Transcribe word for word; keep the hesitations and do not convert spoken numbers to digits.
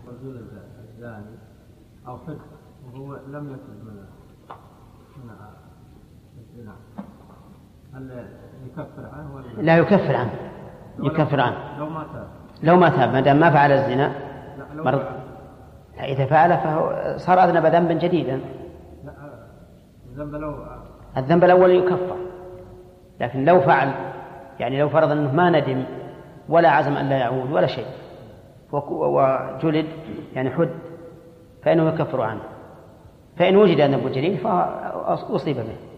رجل الزاني أو حد وهو لم يتب من الزنا هل يكفر عنه ولا لا يكفر عنه؟ يكفر عنه لو ما تاب لو ما تاب ما دام ما فعل الزنا. لا مرض. إذا فعل فهو صار أذنب ذنبا جديدا. لا الذنب لو الذنب الأول يكفر، لكن لو فعل يعني لو فرض أنه ما ندم ولا عزم أن لا يعود ولا شيء وجلد يعني حد فإنه يكفر عنه، فإن وجد ذنب جديد فأصيب به.